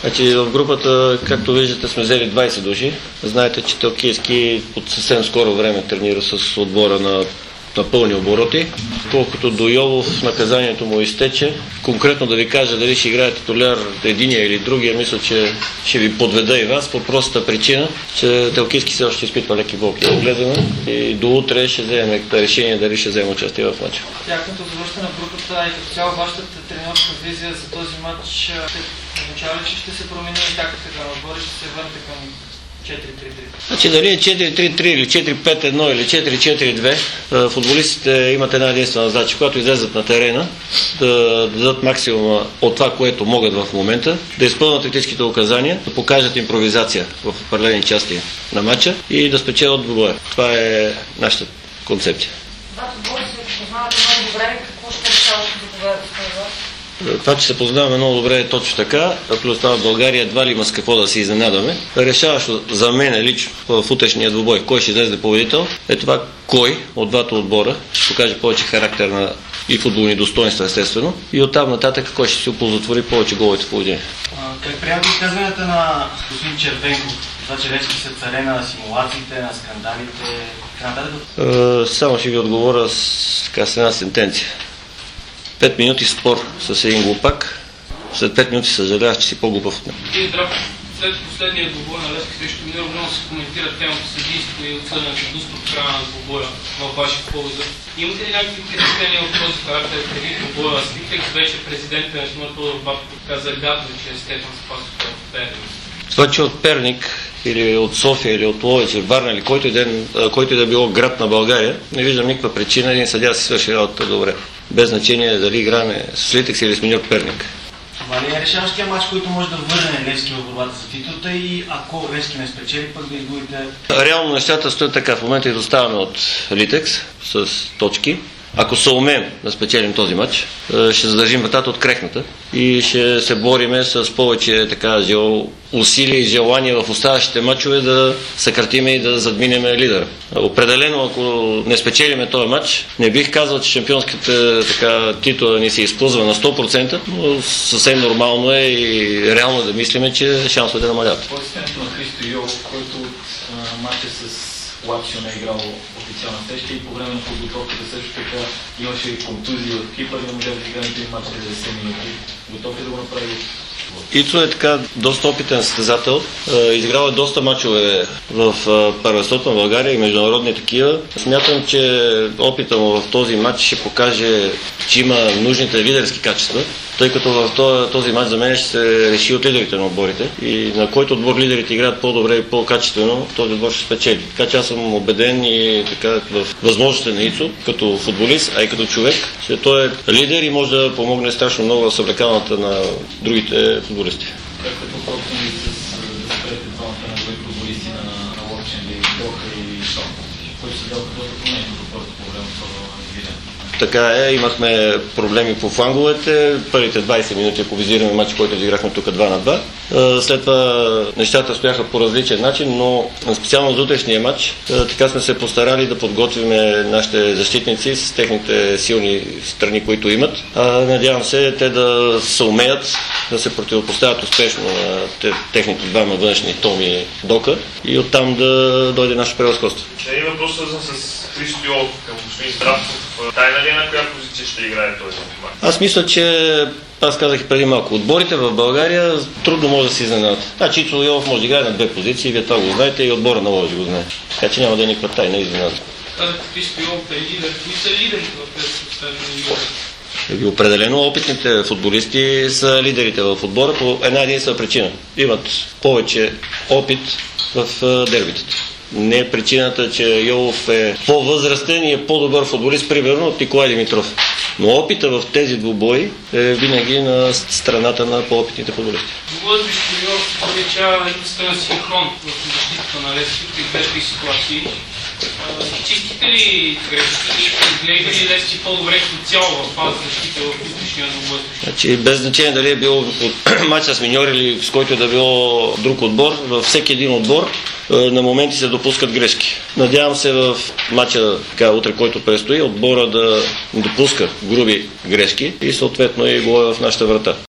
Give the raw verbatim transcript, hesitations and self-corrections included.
Значи в групата, както виждате, сме взели двайсет души. Знаете, че Телкийски от съвсем скоро време тренира с отбора на, на пълни обороти. Колкото до Йовов, наказанието му изтече. Конкретно да ви кажа дали ще играе титуляр единия или другия, мисля, че ще ви подведа и вас по простата причина, че Телкийски все още ще изпитва леки болки да гледаме и до утре ще вземем решение дали ще вземе участие в матча. Тяхното завършване на групата и като цяло вашата тренерска визия за този матч означава ли, че ще се промени и тактиката на отбора и ще се върнете към четири три три? Значи дали е четири три три или четири пет едно или четири четири две, футболистите имат една единствена задача, когато излезат на терена, да дадат максимума от това, което могат в момента, да изпълнят тактическите указания, да покажат импровизация в определени части на матча и да спечелят двубоя. Това е нашата концепция. Двата отбора се познавате много добре. Какво ще решавате да доверят с това? Това, че се познаваме много добре е точно така, плюс това в България едва ли има с какво да се изненадаме. Решаващо за мен лично в утрешния двубой, кой ще излезе победител, е това кой от двата отбора ще покаже повече характер на и футболни достоинства, естествено, и оттам нататък кой ще си оползотвори повече головете в един. Как приемате изказванията на господин Червенков? Това, че Левски са царе на симулациите, на скандалите, така нататък? Само ще ви отговоря с, така, с една сентенция. Пет минути спор с един глупак, след пет минути съжаляваш, че си по-глупав от него. И Здравко, след последния двубой на Левски срещу Миньор много се коментира темата съдийство и отсъдането дуспо в края на двубоя в ваша полза. Имате ли някакви притеснения от този характер преди двубоя? Свиках вече президента на Шматова Бабко каза лято, че е Стефан Спасов от Перник. Това, че от Перник или от София, или от Ловеч, или Варна, или който и да, който и да било град на България, не виждам никаква причина един съдия да си свърши работата добре. Без значение дали играме с Литекс или с Миньор Перник. Това ли е решаващия матч, който може да върне Левски в борбата за титлата и ако Левски не спечели, пък да изгубите? Реално нещата стоят така. В момента изоставаме от Литекс с точки. Ако се умеем да спечелим този матч, ще задържим вратата от крехната и ще се бориме с повече така, усилия и желания в оставащите матчове да съкратиме и да задминем лидера. Определено, ако не спечелиме този матч, не бих казал, че шампионската така, титула ни се изплъзва на сто процента, но съвсем нормално е и реално да мислиме, че шансовете намалят. Посещението на Христо Йовов, който от матча с Лацио не е играл официална среща и по време на подготовката също така имаше контузии от Кипър и не може да играе един матч за деветдесет минути. Готов е да го направи? Ицо е така доста опитен състезател. Изиграл е доста мачове в първенството на България и международни такива. Смятам, че опита му в този матч ще покаже, че има нужните лидерски качества, тъй като в този матч за мен ще се реши от лидерите на отборите и на който отбор лидерите играят по-добре и по-качествено, този отбор ще спечели. Така че аз съм убеден и така в възможностите на Ицо, като футболист, а и като човек, че той е лидер и може да помогне страшно много в съблекалната на другите футболисти. Как е подходно и с спрете двамата на други футболисти на Лорчен, Доха и Шон, които се дадоха доста промени в отборите по времето на Виден? Така е, имахме проблеми по фланговете. Първите двайсет минути, ако визираме матч, който изиграхме тук два на два. След това нещата стояха по различен начин, но специално за утрешния матч така сме се постарали да подготвим нашите защитници с техните силни страни, които имат. Надявам се те да се умеят да се противопоставят успешно на техните двама външни Томи и Дока и оттам да дойде наше превъзходство. Един въпрос свързан с Христо Йовов към господин Здравков. Тайна ли е на коя позиция ще играе този матч? Аз мисля, че аз казах и преди малко. Отборите в България трудно може да се изненадат. Значи Ицо Йовов може да играе на две позиции, вие това го знаете и отбора на Ловеч го знае. Така че няма да е никаква тайна изненада. Казахте, Христо Йовов е лидер. Кои са лидерите в тези поставени лидери? Определено опитните футболисти са лидерите в отбора по една единствена причина. Имат повече опит в дербитата. Не е причината, че Йовов е по-възрастен и е по-добър футболист, примерно от Николай Димитров. Но опита в тези двубои е винаги на страната на по-опитните футболисти. Двубоят Христо Йовов се получава единствено синхрон в защитата на Левски при двете ситуации. Чистите ли грешки и гледа ли Левски по-добре като цяло в фаза защита в утрешния двубой? Значи, без значение дали е бил матч с Миньор или с който е да било друг отбор, във всеки един отбор на моменти се допускат грешки. Надявам се в матча, така, утре, който предстои, отбора да допуска груби грешки и съответно и го е в нашата врата.